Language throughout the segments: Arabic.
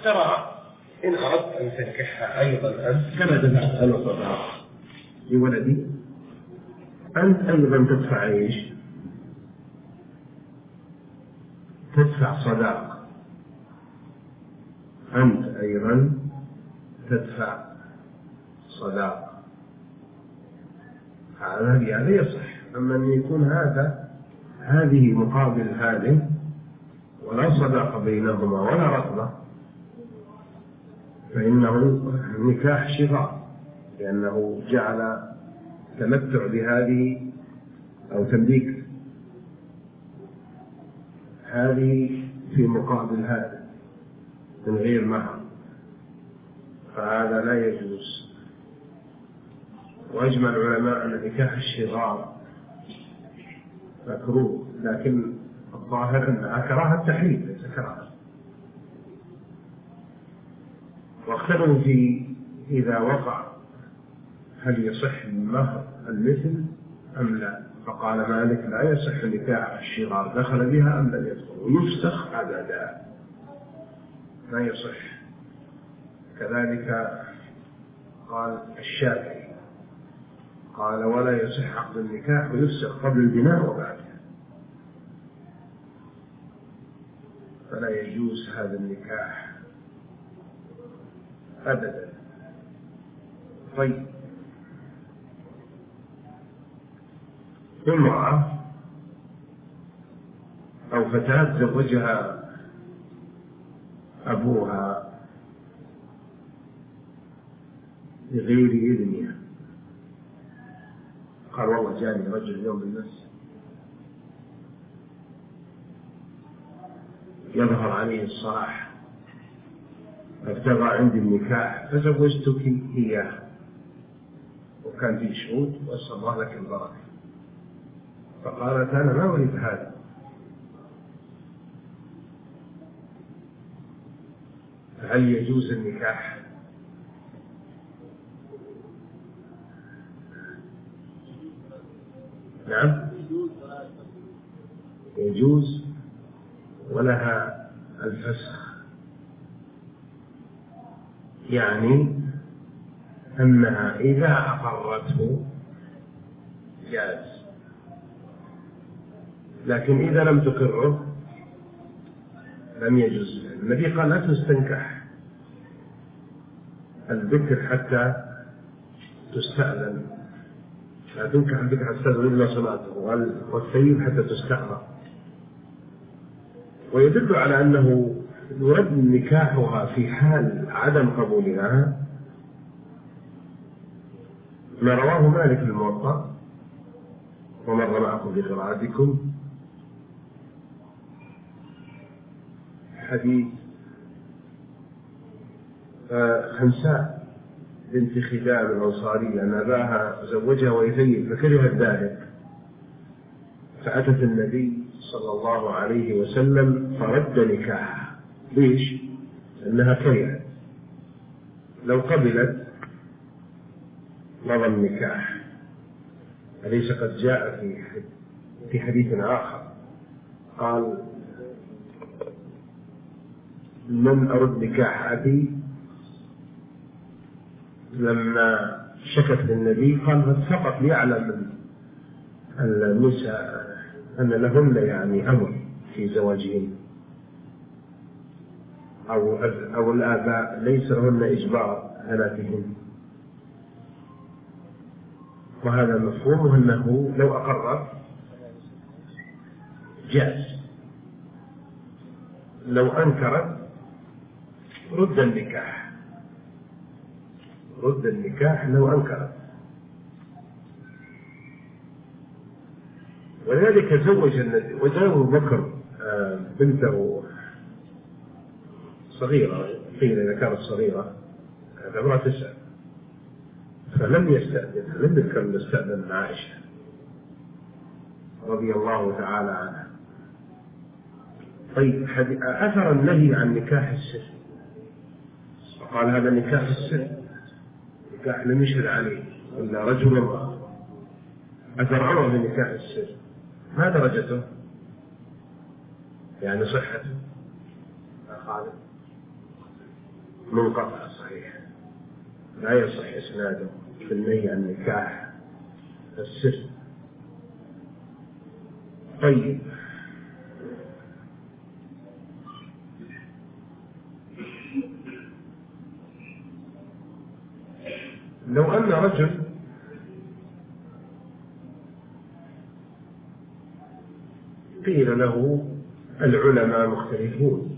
ترى إن أردت أن تنكحها أيضا أنت كما دفعت أنا صداق لولدي، أنت أيضا تدفع إيش؟ تدفع صداق، أنت أيضا تدفع صداق. هذا يصح. أما أن يكون هذه مقابل هذه ولا صداق بينهما ولا رغبة، فإنه نكاح شغار، لأنه جعل تمتع بهذه أو تمليك هذه في مقابل هذا من غير مهر، فهذا لا يجوز. وأجمع العلماء أن نكاح الشغار مكروه، لكن الظاهر أنها كراهة تحريم ليس كراهة. واختلفوا في إذا وقع هل يصح المهر المثل أم لا، فقال مالك لا يصح نكاح الشغار، دخل بها أم لم يدخل، ويفسخ أبدا ما يصح. كذلك قال الشافعي قال ولا يصح عقد النكاح ويفسخ قبل البناء وبعده، فلا يجوز هذا النكاح أبدا. طيب، امرأة أو فتاة زوجها أبوها بغير إذنها، قال والله جاني رجل اليوم بالناس يظهر عليه الصلاح ابتغى عندي النكاح فزوجتك إياه، وكان في شهود وأسأل الله لك البركة، فقالت أنا ما أريد هذا، هل يجوز النكاح؟ نعم يجوز، ولها الفسخ، يعني أنها إذا أقرته جاز، لكن إذا لم تقره لم يجوز. النبي قال لا تستنكح الذكر حتى تستأذن، لا تنكح الذكر حتى تستأذن إلا صلاته، والثيب حتى تستأمر. ويدل على أنه يرد نكاحها في حال عدم قبولها ما رواه مالك في الموطأ ومر معكم بقراءتكم حديث خنساء بنت خدام الأنصارية أن أباها زوجها ويثيب فكرهت ذلك، فأتت النبي صلى الله عليه وسلم فرد نكاحها. ليش؟ لأنها كرهت، لو قبلت مضى النكاح. أليس قد جاء في حديث آخر قال من أرد نكاح أبي لما شكت للنبي قال فقط ليعلم النساء أن لهن يعني أمر في زواجهن، أو الآباء ليس لهن إجبار بناتهن، وهذا مفهومه أنه لو أقرت جاز، لو أنكرت رد النكاح، رد النكاح لو أنكرت. ولذلك وزوج بكر بنته صغيرة، قيل إذا كانت صغيرة عمرها 9، فلم يستأذن، لم يذكر يستأذن عائشة رضي الله تعالى عنها. طيب، أثر النهي عن نكاح السر، وقال هذا نكاح السر، نكاح لم يشهد عليه إلا رجل وامرأة. أثر عمر من نكاح السر ما درجته؟ يعني صحته خالد منقطع صحيح، لا يصح إسناده في النهي عن نكاح السر. طيب، لو أن رجل قيل له العلماء مختلفون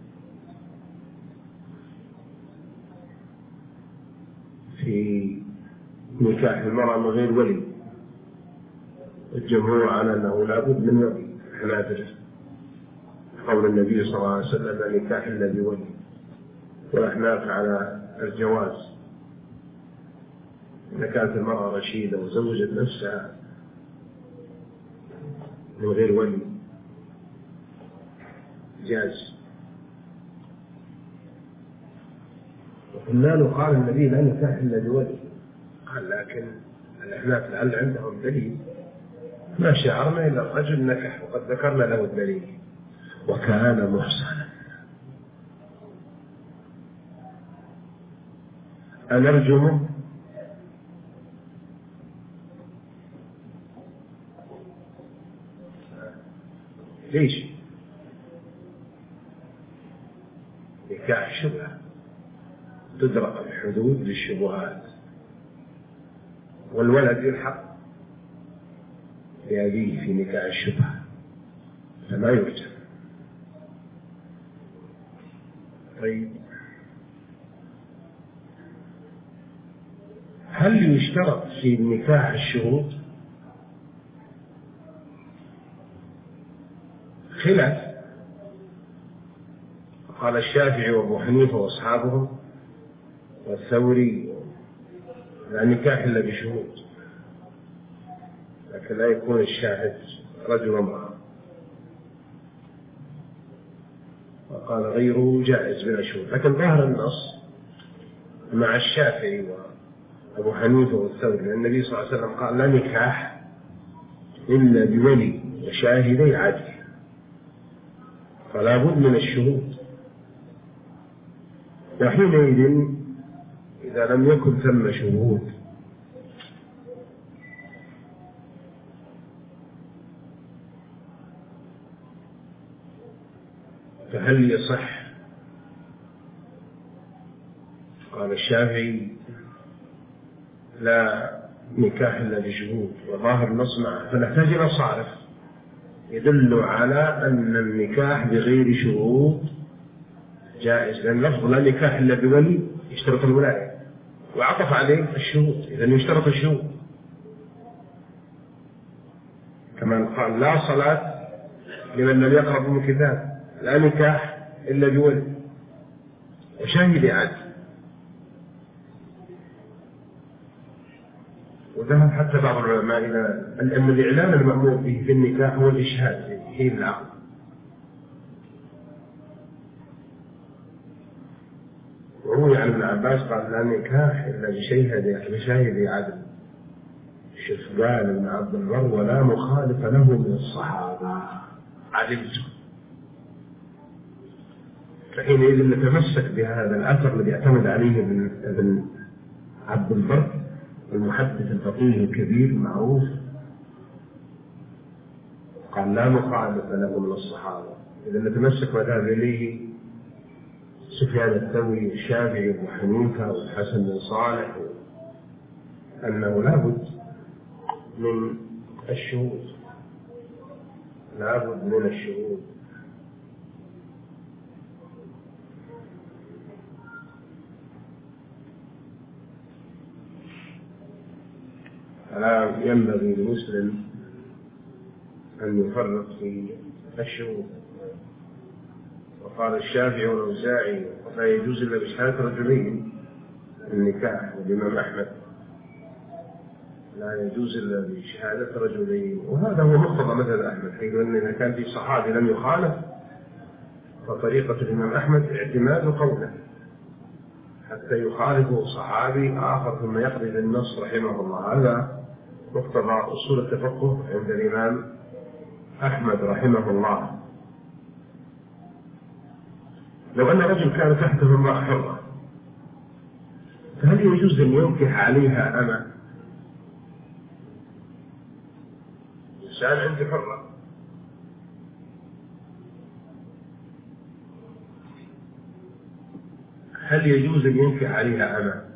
في نكاح المرأة من غير ولي، الجمهور على أنه لا بد من ولي، الحنابلة قول النبي صلى الله عليه وسلم لا نكاح إلا بولي، والأحناف على الجواز إذا كانت المرأة رشيدة وزوجت نفسها من غير ولي جاز. وقلنا له قال النبي لا نكاح إلا بولي، قال لكن الأحناف لعل عندهم دليل، ما شعرنا إلا الرجل نكح وقد ذكرنا له الدليل وكان محصنا. أنرجمه؟ ليش؟ نكاح شبهة، تدرك الحدود للشبهات، والولد يلحق بأبيه في نكاح الشبهة فما يرجم. طيب، هل يشترط في نكاح الشروط؟ خلاف، قال الشافعي وابو حنيفة واصحابهم والثوري لا نكاح الا بشروط، لكن لا يكون الشاهد رجل وامرأة، وقال غيره جائز بلا شروط. لكن ظاهر النص مع الشافعي وابو حنيفة والثوري، لأن النبي صلى الله عليه وسلم قال لا نكاح إلا بولي وشاهدي عدل، فلا بد من الشهود. وحينئذ إذا لم يكن ثم شهود فهل يصح؟ قال الشافعي لا نكاح إلا بشهود، وظاهر النص معه، فنحتاج إلى صارف يدل على أن النكاح بغير شروط جائز، لأن لفظ لا نكاح إلا بولي يشترط الولاية، وعطف عليه الشهود، إذن يشترط الشهود. كما قال لا صلاة لمن لم يقرأ من الكتاب، لا نكاح إلا بولي وشاهد عدل. وذهب حتى بعض العلماء إلى أن الإعلان المأمور به في النكاح هو الإشهاد في حين العقد، وروي عن ابن عباس قال لا نكاح إلا بشاهد عدل. شوف قال ابن عبد البر ولا مخالف له من الصحابة عدلت. فحينئذ نتمسك بهذا الأثر الذي اعتمد عليه ابن عبد البر المحدث الفقيه الكبير المعروف، قال لا مخالف له من الصحابة. إذا نتمسك ما ذهب إليه سفيان الثوري والشافعي وابو حنيفة والحسن بن صالح، أنه لا بد من الشهود، لا بد من الشهود. فلا ينبغي للمسلم أن يفرط في الشهود. وقال الشافعي والأوزاعي لا يجوز إلا بشهادة رجلين النكاح، والإمام أحمد لا يجوز إلا بشهادة رجلين، وهذا هو مقتضى مذهب أحمد، حيث أن إذا كان في صحابي لم يخالف فطريقة الإمام أحمد اعتماد قوله حتى يخالفه صحابي آخر ثم يقضي بالنص رحمه الله. هذا مقتضى أصول التفقه عند الإمام أحمد رحمه الله. لو أن رجل كان تحته امرأة حرة يجوز أن ينكح عليها أمة؟ إنسان عنده حرة، هل يجوز أن ينكح عليها أمة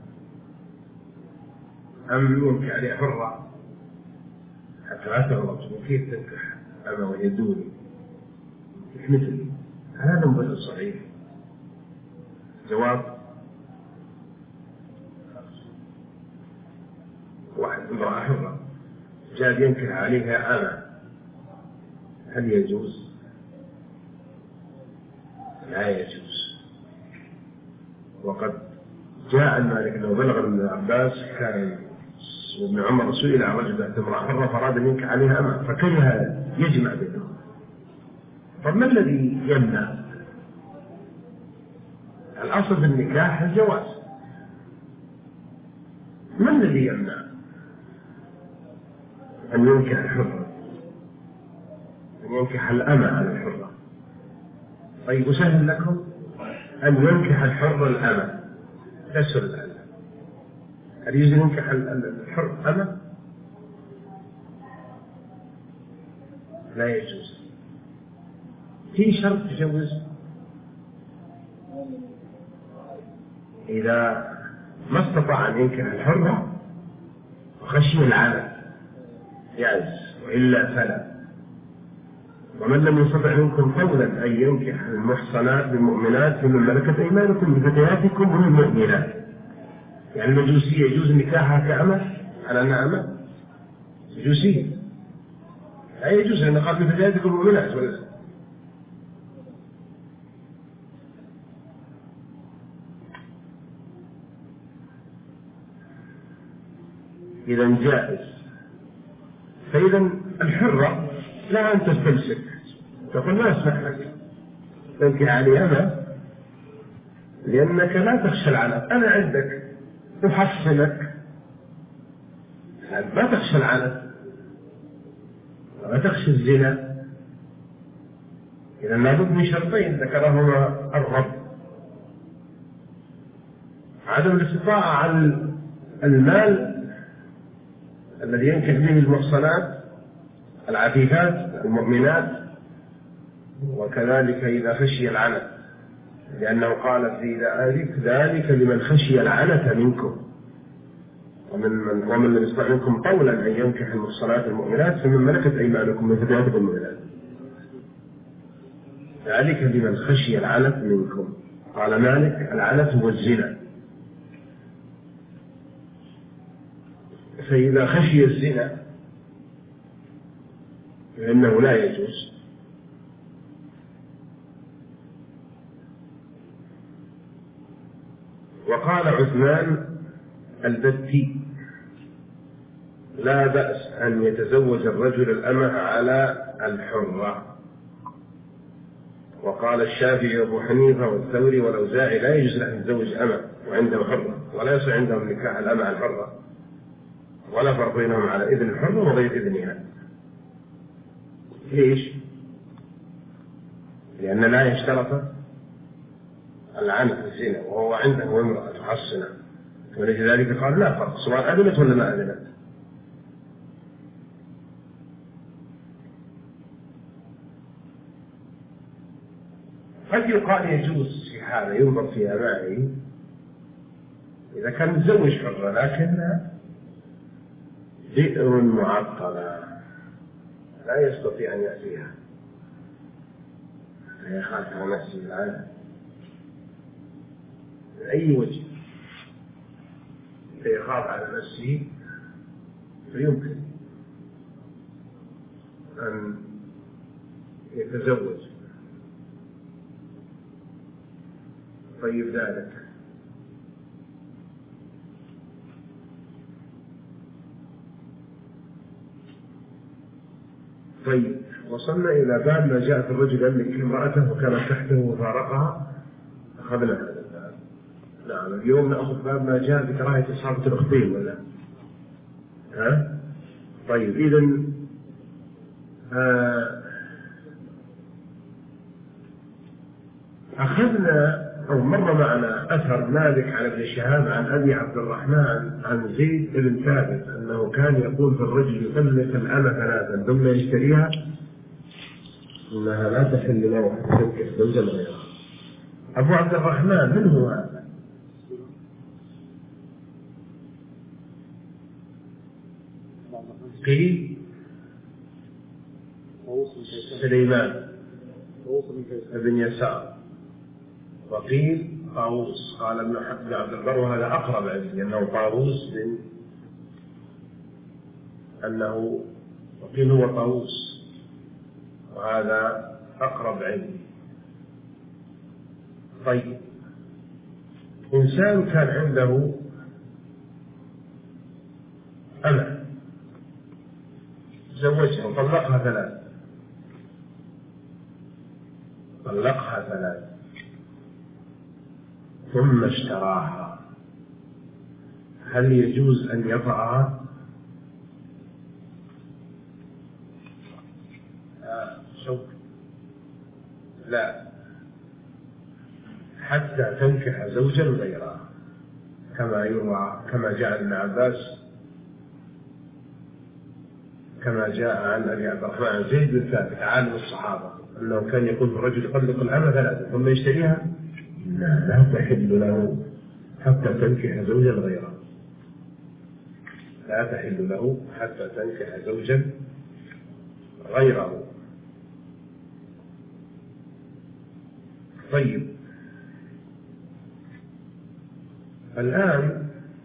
أم ينكح عليها حرة حتى لا تغلط؟ وكيف تنكح أمة وهي دوني مثلي؟ هذا مبرر صحيح. جواب: واحد امرأة حرة جاء ينكح عليها أمة، هل يجوز؟ لا يجوز. وقد جاء مالك أنه بلغ ابن عباس كان وابن عمر سئل عن رجل ذات امرأة حرة فأراد أن ينكح عليها أمة فكره يجمع بينهم. طب ما الذي يمنع؟ الأصل في النكاح الجواز، ما الذي يمنع أن ينكح الحرة، أن ينكح الأمة على الحرة؟ طيب أسهل لكم أن ينكح الحر الأمة، تسهل الآن. هل يجوز أن ينكح الحر أمة؟ لا يجوز. في شرط تجوز إذا ما استطاع أن ينكح الحرة وخشي العنت يعز، وإلا فلا. ومن لم يستطع منكم قولا أن ينكح المحصنات بالمؤمنات ممن ملكت أيمانكم من فتياتكم ومن المؤمنات. يعني المجوسية يجوز نكاحها كأمة على أنها أمة؟ مجوسية لا يجوز، لأن قال من فتياتكم المؤمنات ولا. إذا جائز. فإذا الحرة لا أن تستمسك تقول ما أسمح لك تنكح علي أنا لأنك لا تخشى العنت، أنا عندك أحصنك ما تخشى العنت ولا تخشى الزنا. إذا لابد من شرطين ذكرهما الرب: عدم الاستطاعة على المال الذي ينكح به المحصنات العفيفات المؤمنات، وكذلك إذا خشي العنت، لأنه قال في ذلك لمن خشي العنت منكم ومن لم يستطع منكم طولا أن ينكح المحصنات المؤمنات فمن ملكت أيمانكم من فتياتكم المؤمنات، ذلك لمن خشي العنت منكم. قال مالك: العنت هو الزنا. فإذا خشي الزنا فإنه لا يجوز. وقال عثمان البتي: لا بأس أن يتزوج الرجل الأمة على الحرة. وقال الشافعي وأبو حنيفة والثوري والأوزاعي: لا يجوز أن يتزوج أمة وعنده حرة، ولا يصح عندهم نكاح الأمة على الحرة، ولا فرق بينهم على إذن الحرة وغير إذنها. ليش؟ لأن لا يشترط العنت الزنا وهو عنده امرأة تحصنه، ولذلك قال لا فرق سواء أذنت ولا ما أذنت. قد يقال يجوز في حالة ينظر فيها معي إذا كان متزوج حرة لكنها بئر معطلة لا يستطيع أن يأتيها فيخاف على نفسه العنت بأي وجه، فيخاف على نفسه فيمكن أن يتزوج. طيب ذلك طيب وصلنا إلى باب ما جاء في الرجل يملك امرأته وكانت تحته وفارقها، أخذنا هذا الباب. نعم اليوم نأخذ باب ما جاء في كراهية إصابة الأختين ولا ها؟ طيب إذن أخذنا أو مر معنا أثر مالك عن ابن شهاب عن أبي عبد الرحمن عن زيد بن ثابت أنه كان يقول في الرجل يطلق الأمة ثلاثا ثم يشتريها إنها لا تحل له حتى تنكح زوجا غيرها. أبو عبد الرحمن من هو هذا؟ قيل سليمان بن يسار، وقيل طاووس. قال ابن عبد البر وهذا أقرب عليه أنه طاووس أنه وقيل هو طاووس، وهذا أقرب عليه. طيب، إنسان كان عنده أمة زوجها وطلقها ثلاث ثم اشتراها، هل يجوز أن يطأها؟ لا، حتى تنكح زوجا غيرها، كما يروى كما جاء ابن عباس، كما جاء عن أبي عبد الرحمن عن زيد بن ثابت عالم الصحابة أنه كان يقول الرجل يطلق الأمة ثلاثة ثم يشتريها لا تحل له حتى تنكح زوجا غيره، لا تحل له حتى تنكح زوجا غيره. طيب، الآن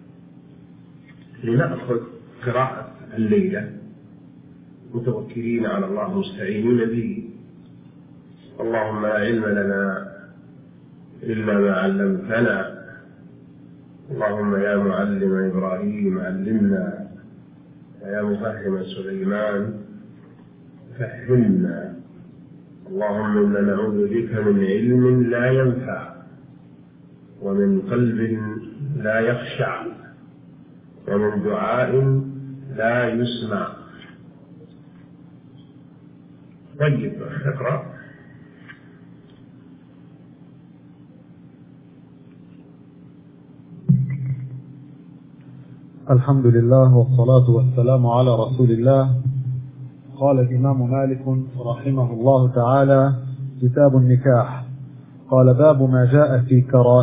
لنأخذ قراءة الليلة متوكلين على الله مستعينين به. اللهم لا علم لنا إلا ما علمتنا، اللهم يا معلم إبراهيم علمنا، ويا مفهم سليمان فهمنا. اللهم إنا نعوذ بك من علم لا ينفع، ومن قلب لا يخشع، ومن دعاء لا يسمع. طيب، اقرأ. الحمد لله والصلاة والسلام على رسول الله. قال الإمام مالك رحمه الله تعالى: كتاب النكاح. قال: باب ما جاء في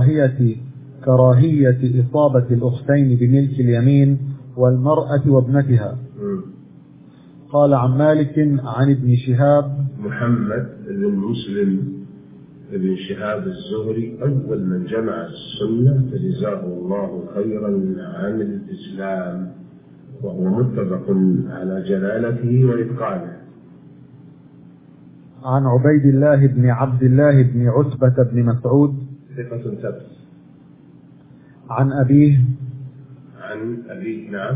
كراهية إصابة الأختين بملك اليمين والمرأة وابنتها. قال عن مالك عن ابن شهاب محمد بن مسلم ابن شهاب الزهري أول من جمع السنة فجزاه الله خيرا عن الإسلام، وهو متفق على جلالته وإتقانه. عن عبيد الله بن عبد الله بن عتبة بن مسعود ثقة ثبت. عن أبيه نعم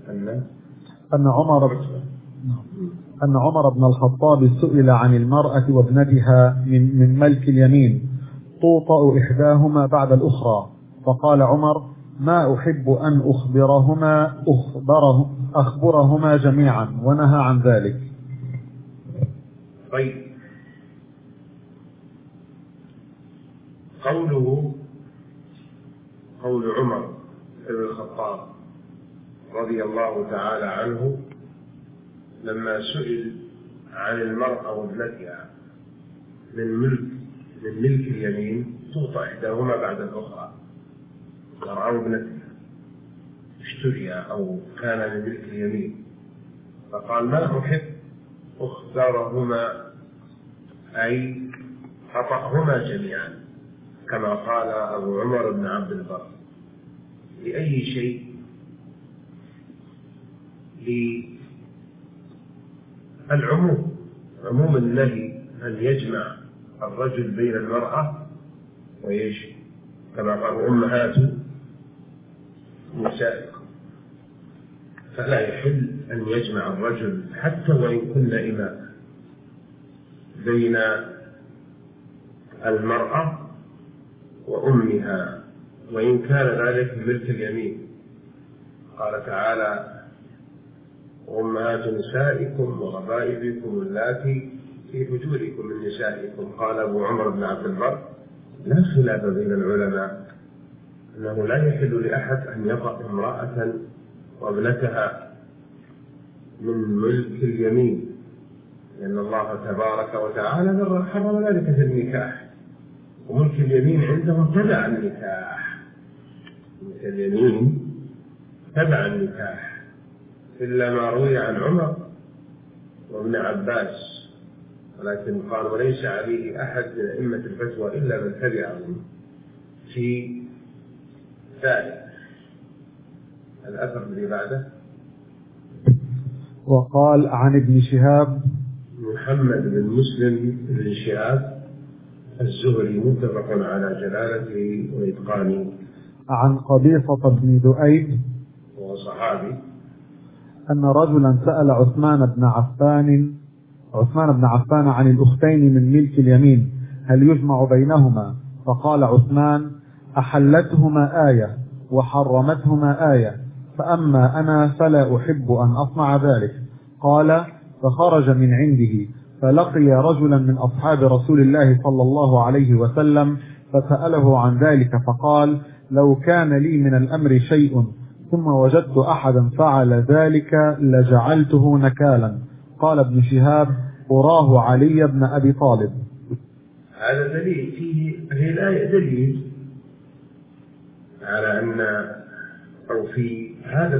أن عمر بن الخطاب سئل عن المرأة وابنتها من ملك اليمين توطأ إحداهما بعد الأخرى، فقال عمر: ما أحب أن أخبرهما جميعا، ونهى عن ذلك. طيب، قول عمر بن الخطاب رضي الله تعالى عنه لما سئل عن المرأة وابنتها من ملك اليمين توطأ إحداهما بعد الأخرى، المرأة وابنتها اشتريا أو كان من ملك اليمين، فقال: ما أحب أخبرهما أي أطأهما جميعا، كما قال أبو عمر بن عبد البر. لأي شيء؟ عموم النهي أن يجمع الرجل بين المرأة ويش، كما قال: أمهات نسائكم. فلا يحل أن يجمع الرجل حتى وإن كن إماء بين المرأة وأمها، وإن كان ذلك ملك اليمين. قال تعالى: أمهات نسائكم وربائبكم اللاتي في حجوركم من نسائكم. قال أبو عمر بن عبد البر: لا خلاف بين العلماء أنه لا يحل لأحد أن يطأ امرأة وابنتها من ملك اليمين، لأن الله تبارك وتعالى حرم ذلك في النكاح، وملك اليمين عندهم تبع النكاح، ملك اليمين تبع النكاح، إلا ما روي عن عمر وابن عباس، ولكن قال وليس عليه أحد من أئمة الفتوى إلا من تبعهم في ذلك. الأثر الذي بعده. وقال عن ابن شهاب محمد بن مسلم بن شهاب الزهري متفق على جلالته وإتقانه، عن قبيصة بن ذؤيب وهو صحابي، أن رجلا سأل عثمان بن عفان عن الأختين من ملك اليمين هل يجمع بينهما؟ فقال عثمان: أحلتهما آية وحرمتهما آية، فأما أنا فلا أحب أن أصنع ذلك. قال: فخرج من عنده فلقي رجلا من أصحاب رسول الله صلى الله عليه وسلم فسأله عن ذلك، فقال: لو كان لي من الأمر شيء ثم وجدت أحدا فعل ذلك لجعلته نكالا. قال ابن شهاب: أراه علي بن أبي طالب. هذا دليل في الآية دليل على أن، أو في هذا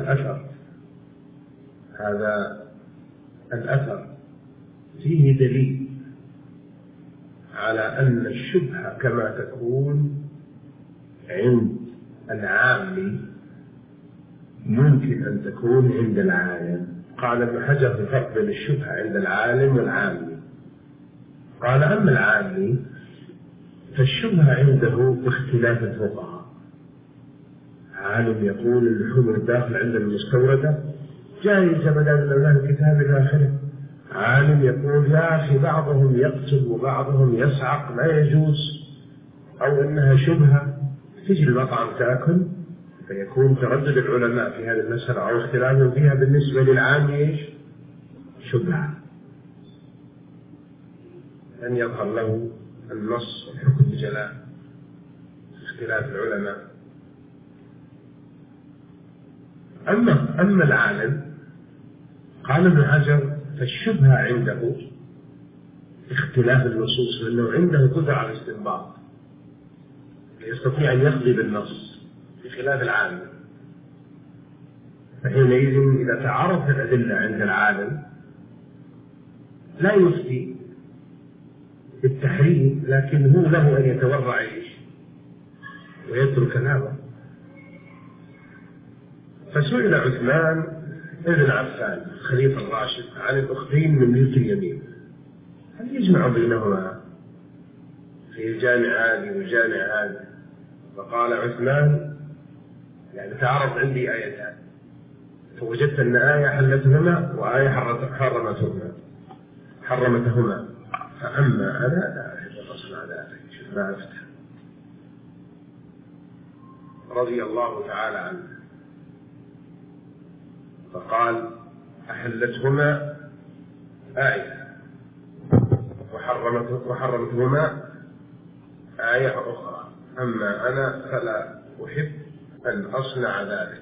الأثر فيه دليل على أن الشبهة كما تكون عند العام ممكن أن تكون عند العالم. قال ابن حجر في فرق بين الشبهة عند العالم والعامي. قال: أما العامي فالشبهة عنده باختلاف الفقهاء. عالم يقول اللحوم الداخل عند المستوردة جائزة بدل من الكتاب إلى آخره. عالم يقول يا أخي بعضهم يقتل وبعضهم يصعق لا يجوز، أو إنها شبهة، تجي المطعم تأكل، فيكون تردد العلماء في هذه المسألة أو اختلافهم فيها بالنسبة للعام إيش؟ شبهة، أن يظهر له النص والحكم بجلاء اختلاف العلماء. أما العالم، قال ابن حجر فالشبهة عنده اختلاف النصوص، لأنه عنده قدرة على الاستنباط، يستطيع أن يقضي بالنص بخلاف العالم. فحينئذ إذا تعارضت الأدلة عند العالم لا يفتي بالتحريم، لكن هو له أن يتورع ويترك الهوى. فسئل عثمان بن عفان الخليفة الراشد عن الأختين من ملك اليمين هل يجمع بينهما في جامع هذه وجامع هذا؟ فقال عثمان: يعني تعارض عندي آيتان، فوجدت أن آية حلتهما وآية حرمتهما، فأما أنا لا أحب أن أصنع ذلك. شوف ما أفتح رضي الله تعالى عنه، فقال: أحلتهما آية وحرمتهما آية أخرى، أما أنا فلا أحب أن أصنع ذلك.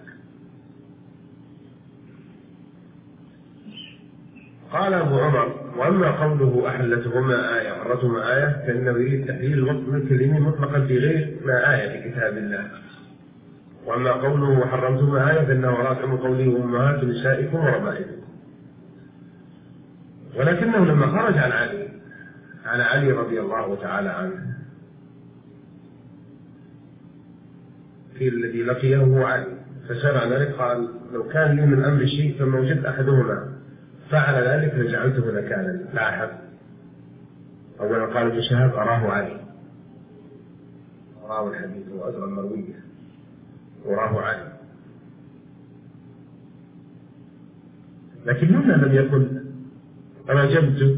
قال أبو عمر: وأما قوله أحلتهما آية وحرمتهما آية فإنه يريد تحليل ملك اليمين مطلقا في غير ما آية في كتاب الله. وأما قوله وحرمتهما آية فإنه رافع من قوله أمهات نسائكم وربائبكم. ولكنه لما خرج عن علي رضي الله تعالى عنه في الذي لقيه هو علي، فسمع ذلك قال: لو كان لي من أمر شيء فما وجدت أحدهما فعل ذلك لجعلته نكالا. لاحظ أولا قال ابن شهاب: أراه علي، أراه الحديث وأدرى المروية، وراه علي. لكن هنا لم يقل رجمت،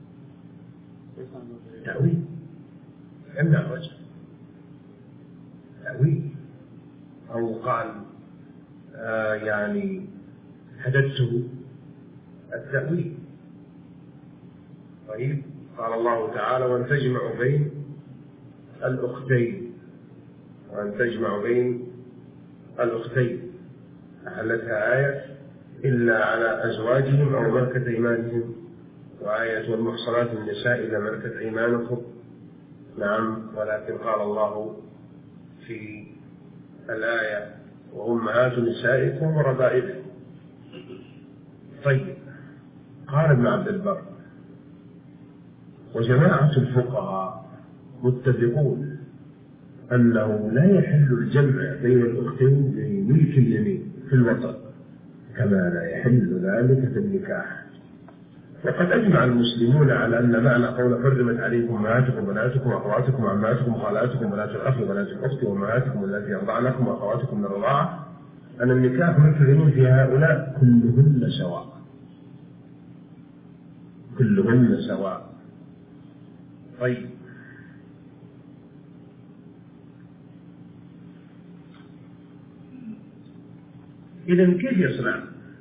تأويل عند وجه تأويل، أو قال يعني حدثته التأويل. طيب، قال الله تعالى: وأن تجمعوا بين الأختين وأن تجمع بين الأختين أحلتها آية إلا على أزواجهم أو ملكة أيمانهم، وآية والمحصنات من النساء إلا ملكت أيمانكم. نعم، ولكن قال الله في الآية وأمهات نسائكم وربائبكم. طيب، قال ابن عبد البر وجماعة الفقهاء متفقون أنه لا يحل الجمع بين الأختين بملك اليمين في الوطن كما لا يحل ذلك في النكاح. وقد أجمع المسلمون على أن معنى قول حرمت عليكم أمهاتكم وبناتكم وأخواتكم وعماتكم وخالاتكم وبنات الأخ وبنات الأخت وأمهاتكم التي أرضعنكم وأخواتكم من الرضاعة أن النكاح ملك اليمين في هؤلاء كلهن سواء، كلهن سواء. طيب، إذن كيف يصنع؟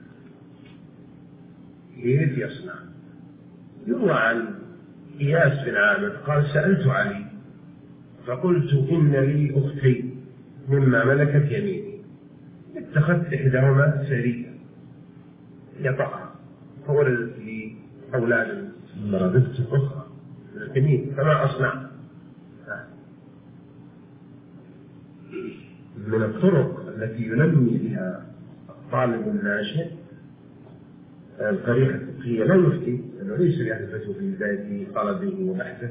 كيف يصنع؟ يروى عن إياس بن عامر قال سألت علي فقلت إن لي أختين مما ملكت يميني، اتخذت إحداهما سرية يطأها فولدت لي أولادا مرضت أخرى اليمين، فما أصنع؟ من الطرق التي ينمي بها الطالب الناشئ الطريقة الفقهية لا يفتي، لأنه ليس يحدث في بداية طلبه وبحثه.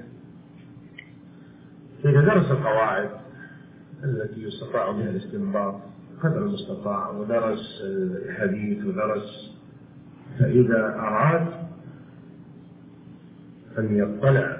إذا درس القواعد التي يستطاع بها الاستنباط قدر المستطاع ودرس الحديث ودرس، فإذا أراد أن يطلع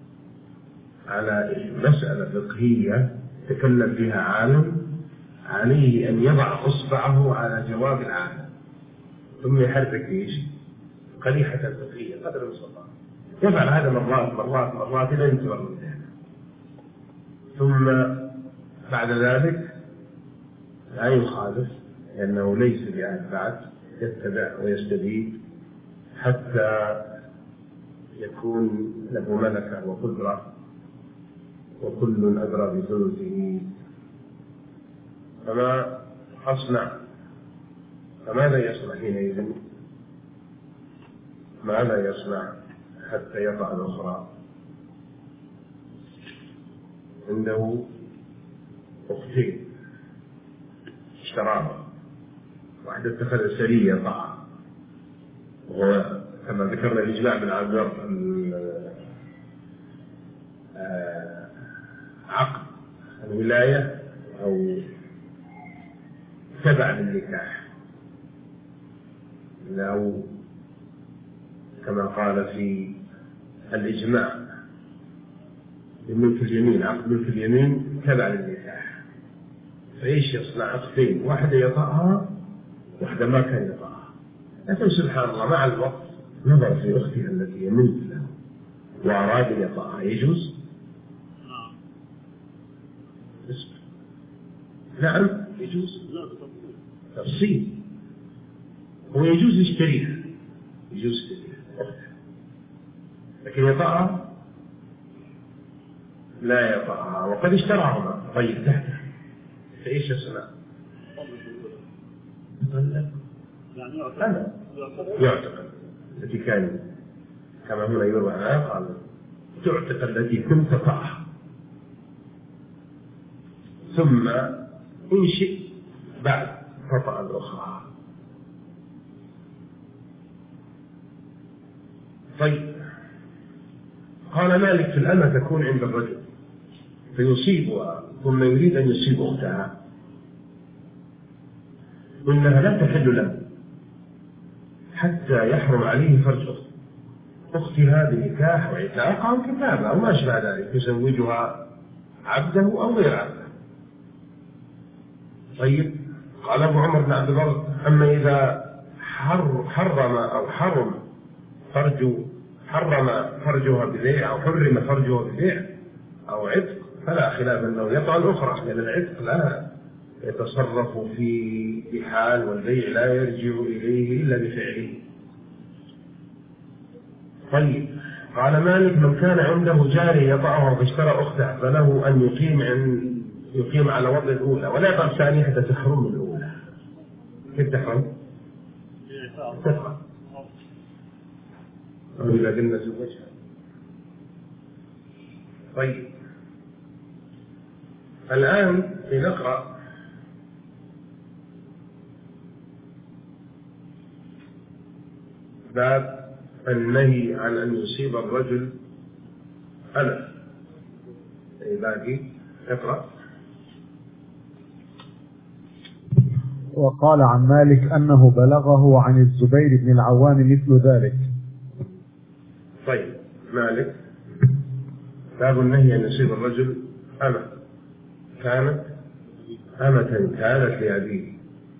على مسألة فقهية تكلم فيها عالم عليه أن يضع إصبعه على جواب العالم ثم يحرك ايش؟ قريحة فقهية قدر المستطاع. يفعل هذا مرات مرات مرات إلى أن يتبرر منها، ثم بعد ذلك لا يخالف لأنه ليس بأهل بعد، يتبع ويستبيد حتى يكون له ملكة وقدرة وكل أدرى بثلثه. فما أصنع؟ فماذا يصنع حينئذ؟ ماذا يصنع حتى يطأ الأخرى؟ عنده أختين اشتراها، واحدة اتخذ سرية طاعة، وهو كما ذكرنا الإجماع من عبر عقد الولاية أو تبع للنكاح، أو كما قال في الإجماع بملك اليمين، عقد ملك اليمين تبع للنكاح. فإيش يصنع؟ أختين، واحدة يطأها واحدة ما كان يطأها، لكن سبحان الله مع الوقت نظر في أختها التي يملك له وأراد أن يطأها، يجوز؟ نعم يجوز تفصيل، هو يجوز يشتريها، يجوز يشتريها أختها، لكن يطأها لا يطأها، وقد اشتراهما طيب تحته، فإيش يصنع؟ أنا يعتقد التي كان كما هنا يروى عنها قال تعتق التي كنت تطأها، ثم إن شئت بعد تطأ الأخرى. طيب، قال مالك في الأمة تكون عند الرجل فيصيبها ثم يريد أن يصيب أختها، إنها لا تحل له حتى يحرم عليه فرج أختها بنكاح وعتاق أو كتابة أو ما أشبه ذلك، يزوجها عبده أو غير عبده. طيب، قال أبو عمر بن عبد البر أما إذا حرم فرجها ببيع أو حرم فرجها ببيع أو عتق فلا خلاف أنه يطأ الأخرى، لأن العتق لا يتصرف في بحال والبيع لا يرجع إليه إلا بفعله. طيب، قال مالك: من كان عنده جاري يطأها فاشترى أخته فله أن يقيم على وضع الأولى ولا يطأ الثانية حتى تحرم الأولى. كيف تحرم؟ تحرم إذا قلنا زوجها. طيب الآن لنقرأ باب النهي عن أن يصيب الرجل ألف. باقي اقرأ. وقال عن مالك أنه بلغه عن الزبير بن العوام مثل ذلك. طيب مالك باب النهي أن يصيب الرجل أمة كانت لأبيه.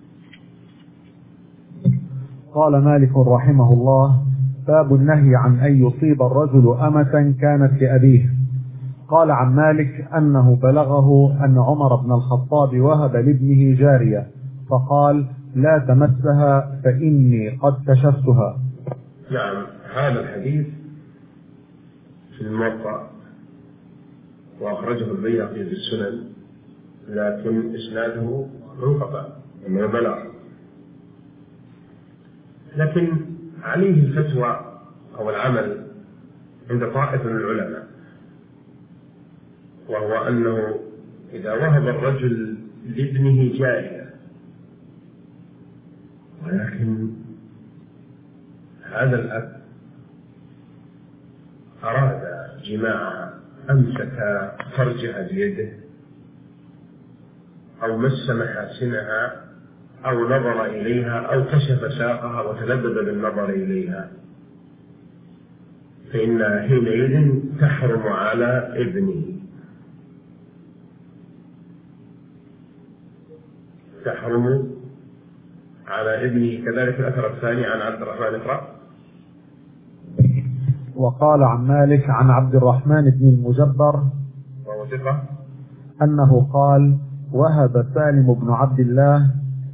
قال مالك رحمه الله: باب النهي عن أن يصيب الرجل أمة كانت لأبيه. قال عن مالك أنه بلغه أن عمر بن الخطاب وهب لابنه جارية فقال: لا تمسها فإني قد كشفتها. نعم، هذا الحديث في الموطأ وأخرجه البيهقي في السنن، لكن إسناده منقطع إنه بلغ، لكن عليه الفتوى أو العمل عند طائفة من العلماء، وهو أنه إذا وهب الرجل لابنه جارية ولكن هذا الأب أراد جماعها، أمسك فرجها بيده أو مس محاسنها أو نظر إليها أو كشف ساقها وتلذذ بالنظر إليها، فإنها حينئذ تحرم على ابنه، تحرم على ابنه. كذلك الأثر الثاني عن عبد الرحمن. اقرأ. وقال عن مالك عن عبد الرحمن بن المجبر وهو ثقة أنه قال: وهب سالم بن عبد الله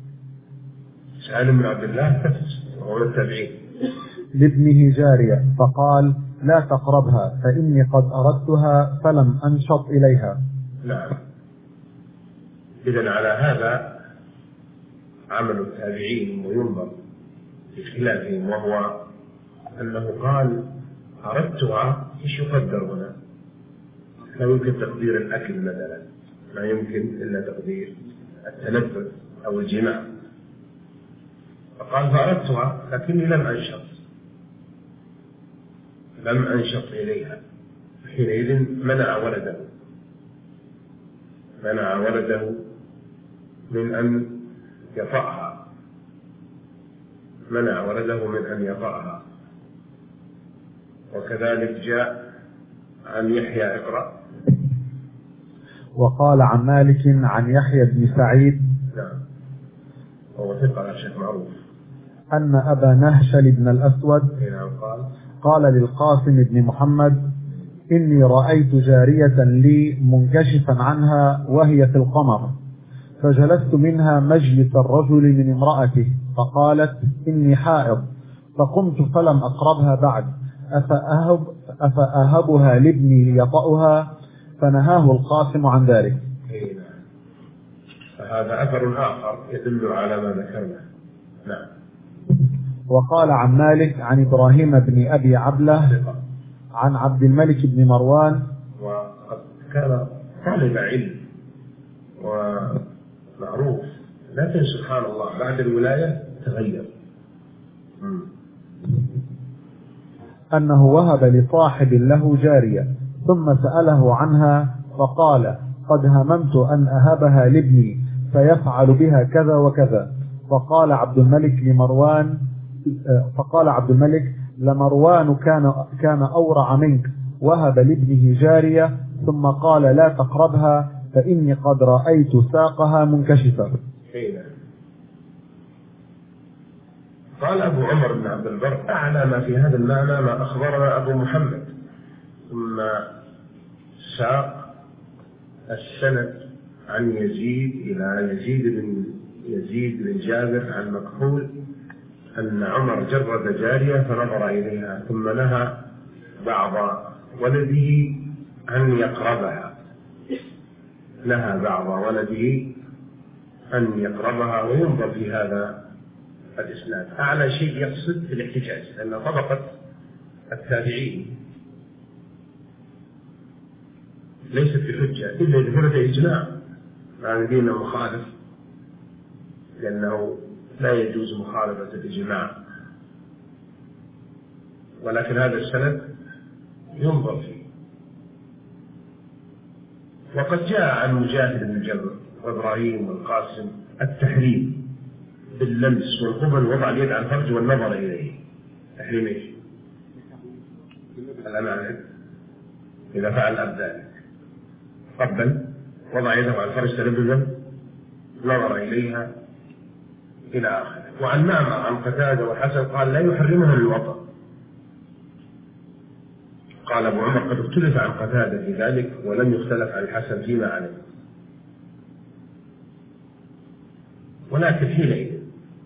وهو التابعين لابنه جارية فقال: لا تقربها فإني قد أردتها فلم أنشط إليها. نعم، إذن على هذا عمل التابعين وينظر في خلافهم، وهو أنه قال: أردتها. إيش يقدر هنا؟ لا يمكن تقدير الأكل مثلا، ما يمكن إلا تقدير التنفس أو الجماع، فقال: فأردتها لكني لم أنشط إليها. حينئذ منع ولده من أن يطأها. وكذلك جاء عن يحيى. اقرأ. وقال عن مالك عن يحيى بن سعيد نعم، هو ثقة شيخ معروف أن أبا نهشل بن الأسود قال للقاسم بن محمد: إني رأيت جارية لي منكشفا عنها وهي في القمر، فجلست منها مجلس الرجل من امرأته، فقالت: إني حائض، فقمت فلم أقربها بعد، أفأهبها لابني ليطأها؟ فنهاه القاسم عن ذلك. فهذا أثر آخر يدل على ما ذكرنا. نعم. وقال عن مالك عن إبراهيم بن أبي عبلة عن عبد الملك بن مروان، وقد كان طالب علم ومعروف، لكن سبحان الله بعد الولاية تغير. أنه وهب لصاحب له جارية ثم سأله عنها فقال: قد هممت أن أهبها لابني فيفعل بها كذا وكذا. فقال عبد الملك: لمروان كان أورع منك، وهب لابنه جارية ثم قال: لا تقربها فإني قد رأيت ساقها منكشفة. قال أبو عمر بن عبد البر: أعلى ما في هذا المعنى ما أخبرنا أبو محمد. ثم ساق السند عن يزيد إلى يزيد بن جابر عن مكحول أن عمر جرد جارية فنظر إليها ثم نهى بعض ولده أن يقربها، نهى بعض ولده أن يقربها، وينظر في هذا الإسناد. أعلى شيء يقصد بالاحتجاج، لأن طبقة التابعين ليست بحجة إلا إذا ثبت إجماع عن دين مخالف، لأنه لا يجوز مخالفة الإجماع، ولكن هذا السند ينظر فيه. وقد جاء عن مجاهد بن جبر وإبراهيم والقاسم التحريم باللمس والقبل وضع اليد على الفرج والنظر إليه. تحريم إيش؟ الأمانة إذا فعل الأب ذلك، قبل وضع يده على الفرج تلبسا، نظر إليها إلى آخره. وعن معمر عن قتادة والحسن قال لا يحرمها للوطن. قال أبو عمر قد اختلف عن قتادة في ذلك ولم يختلف عن الحسن فيما عليه، ولكن حينئذ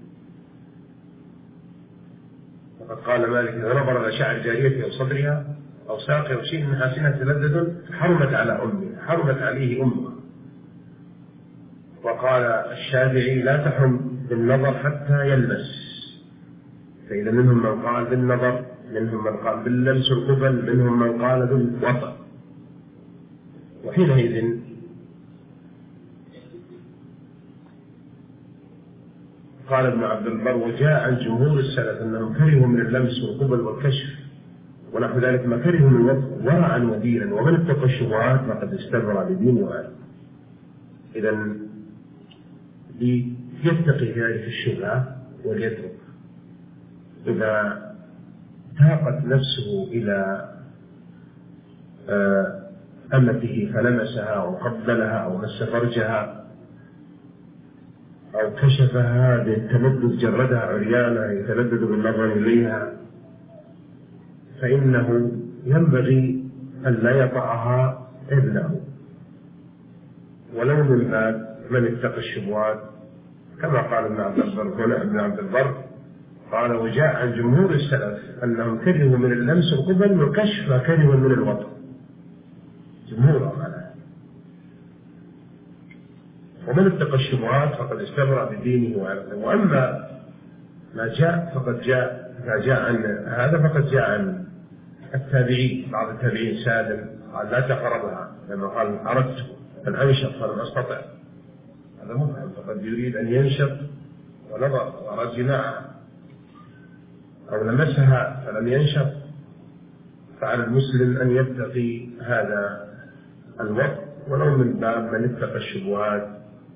وقد قال مالك إذا نظر إلى شعر جاريته أو صدرها أو ساقها أو شيء من حاسنها تلذذ حرمت على أمه، حرمت عليه أمه. وقال الشافعي لا تحرم بالنظر حتى يلمس، فإذا منهم من قال بالنظر، منهم من قال باللمس القبل، منهم من قال بالوطن. وحينئذ قال ابن عبد البر وجاء عن جمهور السلف أنهم كرهوا من اللمس والقبل والكشف ونحو ذلك ما كرهوا من الوطن ورعا ودينا، ومن اتقى الشبهات فقد استبرأ بدينه وعلمه. إذا يتقي ذلك الشبهة وليترك. إذا تاقت نفسه إلى أمته فلمسها أو قبلها أو مس فرجها أو كشفها بالتلذذ، جردها عريانا يتلذذ بالنظر إليها، فإنه ينبغي أن لا يطعها إلا هو. ولو من باب من اتقى الشبهات كما قال ابن عبد البر قال وجاء عن جمهور السلف أنهم كرهوا من اللمس القبل والكشف ما كرهوا من الوطن، جمهورهم على هذا. ومن اتقى الشبهات فقد استبرأ بدينه وعرضه. وأما ما جاء فقد جاء عن هذا فقد جاء عن التابعين. بعض التابعين سالم قال لا تقربها لما قال أردت أن أنشط فلم أستطع، هذا مفهم، فقد يريد أن ينشط ونظر وأراد جماعها، أو لمسها فلم ينشط. فعلى المسلم أن يتقي هذا الوقت ولو من باب من اتقى الشبهات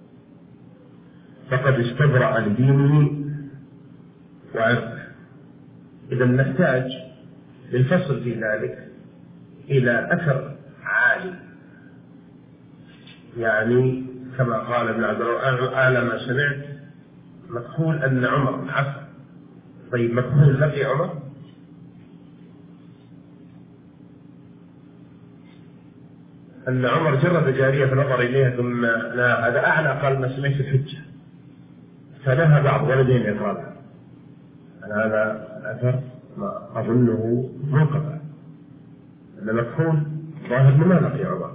فقد استبرأ لدينه وعرضه. إذا نحتاج للفصل في ذلك إلى أثر عالي، يعني كما قال ابن عبد البر أعلى ما سمعت مكحول أن عمر عفا. طيب مكحول لقي عمر؟ أن عمر جرد جارية فنظر إليها ثم لا، هذا أعلى قال ما سمعت الحجة، فنهى بعض ولدهم إقرارها. هذا الأثر ما أظنه منقطع، أن مكحول ظاهر ما لقي عمر.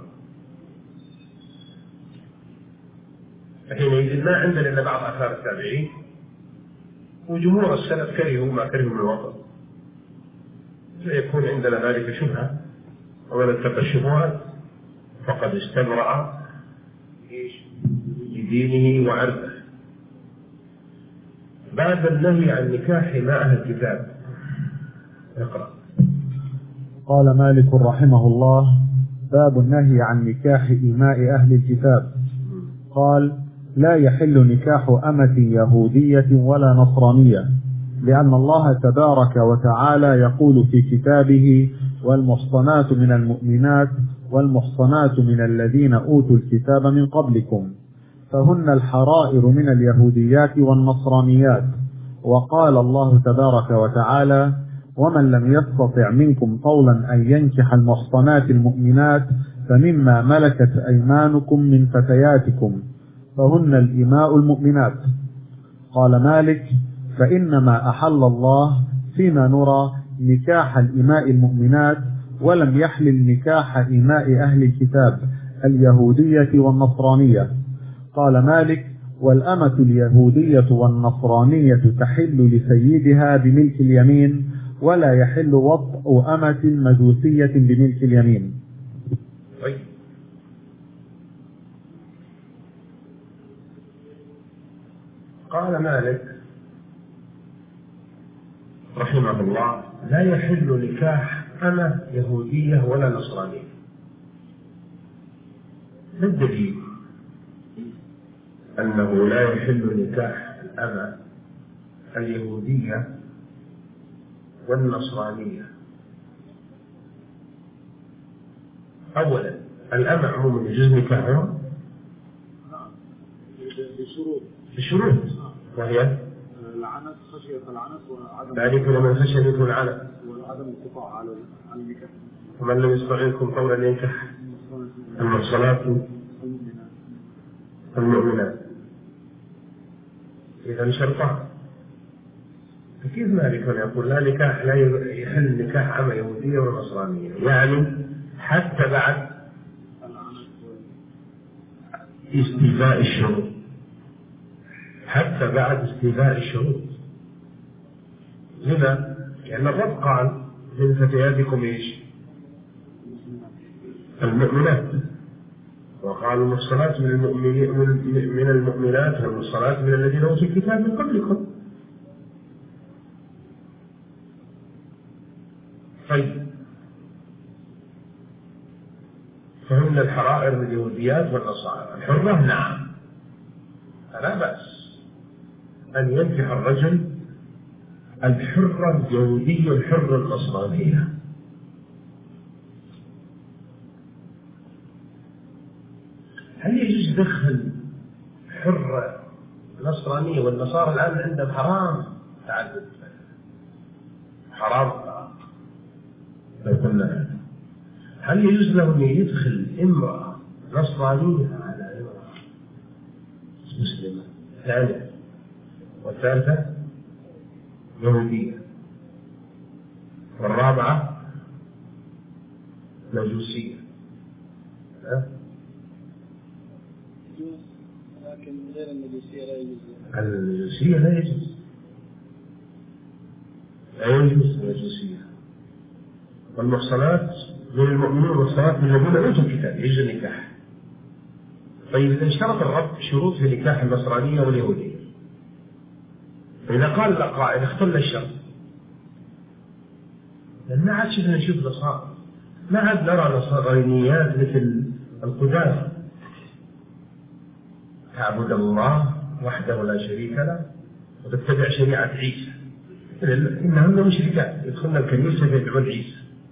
فحينئذ ما عندنا إلا بعض آثار التابعين، وجمهور السلف كرهوا ما كرهوا من الوطن، فيكون عندنا ذلك شبهة. ومن اتقى الشبهات فقد استبرأ لدينه وعرضه. بعد النهي عن نكاح مع أهل الكتاب اقرأ. قال مالك رحمه الله باب النهي عن نكاح إماء أهل الكتاب. قال لا يحل نكاح أمة يهودية ولا نصرانية، لأن الله تبارك وتعالى يقول في كتابه والمحصنات من المؤمنات والمحصنات من الذين أوتوا الكتاب من قبلكم، فهن الحرائر من اليهوديات والنصرانيات. وقال الله تبارك وتعالى ومن لم يستطع منكم طولا أن ينكح المحصنات المؤمنات فمما ملكت أيمانكم من فتياتكم فهن الإماء المؤمنات. قال مالك فإنما أحل الله فيما نرى نكاح الإماء المؤمنات ولم يحلل نكاح إماء أهل الكتاب اليهودية والنصرانية. قال مالك: والأمة اليهودية والنصرانية تحل لسيدها بملك اليمين، ولا يحل وطء أمة مجوسية بملك اليمين. طيب. قال مالك رحمه الله: لا يحل نكاح أمة يهودية ولا نصرانية. ما الدليل أنه لا يحل نكاح الأمة اليهودية والنصرانية؟ أولا، الأمة عموما يجوز نكاحها بشروط، وهي العنت، خشية العنت، وعدم ذلك لمن خشي منكم العنت، وعدم القطاع على النكاح، ومن لم يستطع منكم طولا ينكح المحصنات المؤمنات. إذا شرطان. فكيف مالك يقول لا نكاح، لا يحل نكاح أمة يهودية ونصرانية؟ يعني حتى بعد استيفاء الشروط، حتى بعد استيفاء الشروط. لما؟ لأن الرب قال: من فتياتكم ايش؟ المؤمنات. وقال: المحصنات من المؤمنات والمحصنات من الذين اوتوا الكتاب من قبلكم. طيب، فهن الحرائر من اليهوديات والنصارى. الحرة نعم، فلا بأس أن ينكح الرجل الحرة اليهودية والحرة النصرانية. هل يجوز دخل حرة نصرانية؟ والنصارى الآن عندهم حرام تعدد، حرام لو قلنا. هل يجوز له أن يدخل امرأة نصرانية على امرأة مسلمة ثانية والثالثة يهودية والرابعة مجوسية؟ لكن غير المجوسية لا يجوز. المجوسية لا يجوز، لا يجوز المجوسية. والمحصنات من المؤمنين والمحصنات من الذين اوتوا الكتاب يجوز النكاح. طيب، إذا اشترط الرب شروط في نكاح النصرانية واليهودية، فإذا قال قائل اختل الشرط، لأن ما عاد شفنا نشوف نصارى، ما عاد نرى نصرانيات مثل القدامى تعبد الله وحده لا شريك له وتتبع شريعة عيسى. إنهن مشركات يدخلن الكنيسة يدعون عيسى،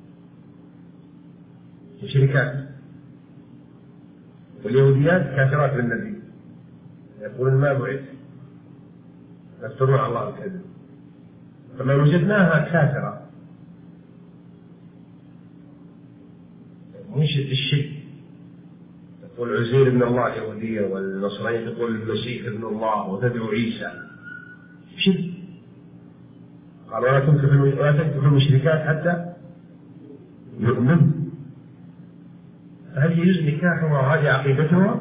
مشركات. واليهوديات كافرات بالنبي، يقولون ما بعث، يفترون على الله الكذب. فما وجدناها كافرة مش الشرك، تقول عزير ابن الله اليهودية، والنصرانية تقول المسيح ابن الله وتدعو عيسى، شرك. قال: ولا تنكحوا المشركات حتى يؤمن. هل يجوز نكاحها وهذه عقيدتها؟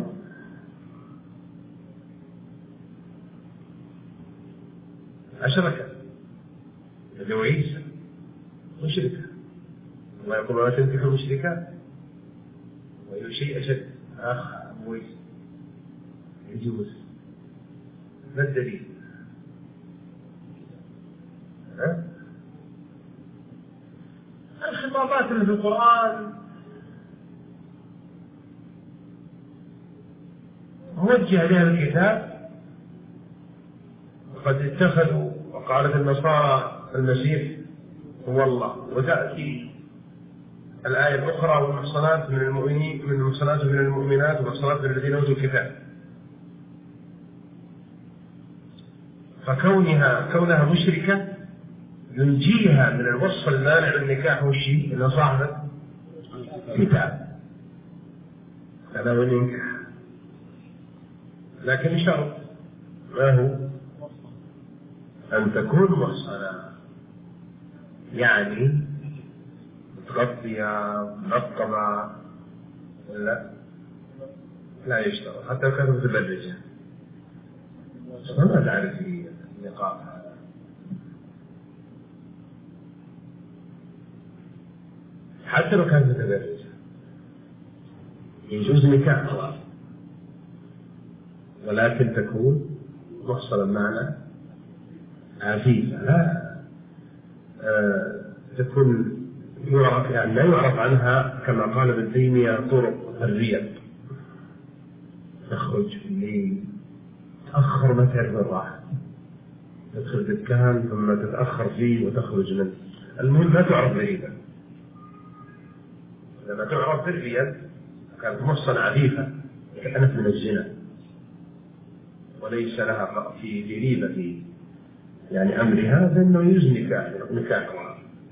أشركت، تدعو عيسى، مشركة. الله يقول: ولا تنكحوا المشركات. وأي شيء أشد أبوي يجوز. ما الدليل؟ الخطابات اللي في القرآن موجه لها الكتاب، وقد اتخذوا، وقالت النصارى المسيح هو الله، وتأتي الآية الأخرى: والمحصنات من المؤمنين، من المحصنات من المؤمنات، والمحصنات من الذين أوتوا الكتاب. فكونها مشركة ينجيها من الوصف المانع من النكاح والشيء إنها صاحبة كتاب، هذا هو النكاح. لكن شرط، ما هو؟ أن تكون محصنة، يعني مغطية منقبة لا يشترط حتى لو كانت متبرجة. ما تعرف في النقاب هذا. حتى لو كانت متبرجة يجوز نكاح خلاص، ولكن تكون محصل المعنى عفيفة، لا تكون يعرف يعني لا يعرف عنها كما قال ابن تيمية طرق الريب، تخرج في الليل تأخر ما تعرف الراحة، تدخل دكان ثم تتأخر فيه وتخرج منه. المهم ما تعرف بريبة. لما تعرف بالريب كانت محصن عفيفة كانت من الزنا وليس لها في ريبة يعني أمرها، فإنه يجوز نكاح.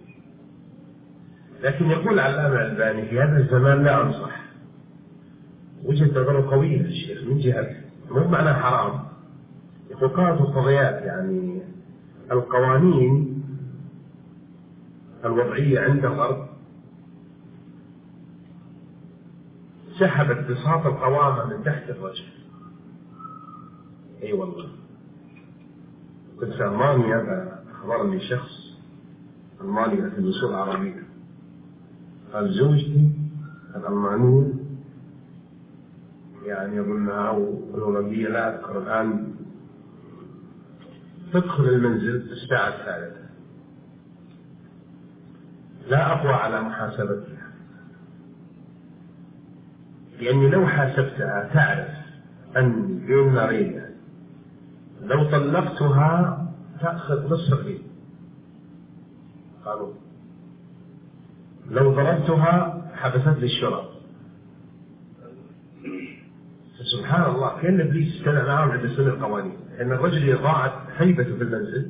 لكن يقول العلامة الألباني في هذا الزمان لا أنصح. وجهة نظره قوية الشيخ من جهة مو معنى حرام، يقول قاعدة القضيات يعني القوانين الوضعية عند الغرب سحبت بساط القوامة من تحت الرجل. أي والله كنت في ألمانيا أخبرني شخص ألماني في الوصول العربية قال زوجتي الألمانية يعني أظنها أو الهولندية لا أذكر الآن تدخل المنزل في الساعة الثالثة، لا أقوى على محاسبتها، لأني لو حاسبتها تعرف أني بين نارين لو طلقتها تأخذ نصف الريب، قالوا لو ضربتها حبست لي الشرب. سبحان الله كأن إبليس استدعى معهم عند سن القوانين، أن الرجل ضاعت هيبته في المنزل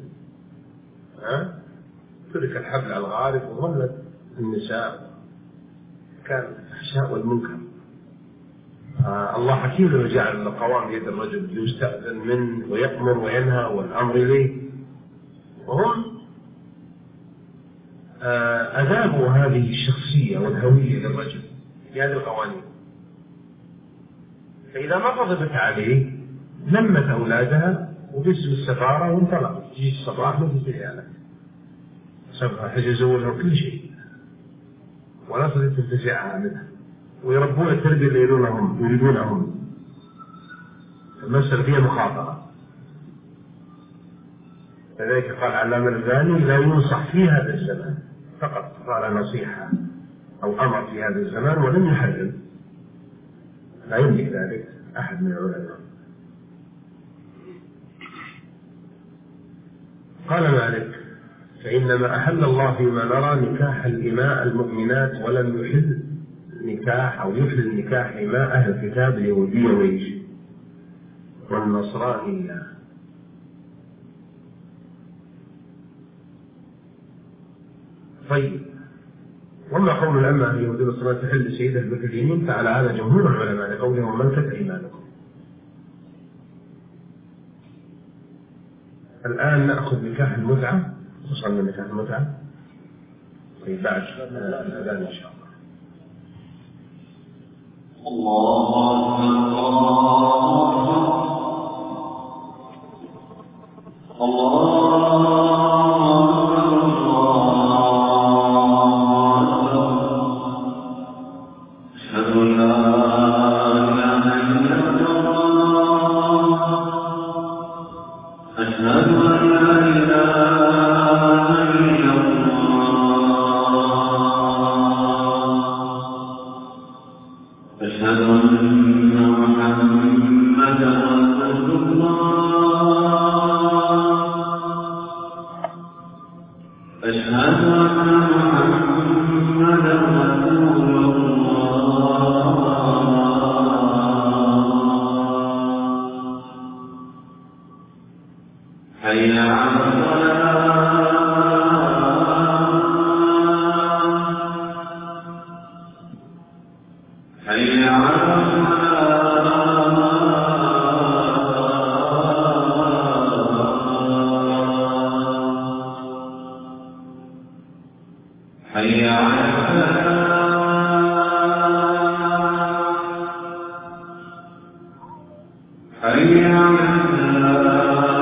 ترك الحبل على الغارب وظلت النساء كان الفحشاء والمنكر. الله حكيم له جعل القوام بيد الرجل يستأذن منه ويأمر وينهى والأمر إليه، وهم أذابوا هذه الشخصية والهوية للرجل في هذه القوانين. فإذا ما غضبت عليه لمت أولادها وباسم السفارة وانطلقت، تجي الصباح ما تجي يعني سفرة حجزوا لها كل شيء ولا صديق تنتزعها منها ويربون التربية اللي يريدونهم. المسألة فيها مخاطرة. لذلك قال علامة الألباني لا ينصح في هذا الزمان، فقط قال نصيحة أو أمر في هذا الزمان ولم يحرم، لا يملك ذلك أحد من العلماء. قال مالك فإنما أحل الله فيما نرى نكاح الإماء المؤمنات ولم يحل نكاح أو يحل نكاح إماء أهل الكتاب اليهودية والنصرانية. طيب وما قول الأمة اليهودية والنصرانية تحل سيدة بكر اليمين، فعلى هذا جمهور العلماء لقولهم ملكت أيمانكم. الآن نأخذ نكاح المتعة، وصلنا نكاح المتعة في بعد الأذان إن شاء الله. حي على حي على الصلاة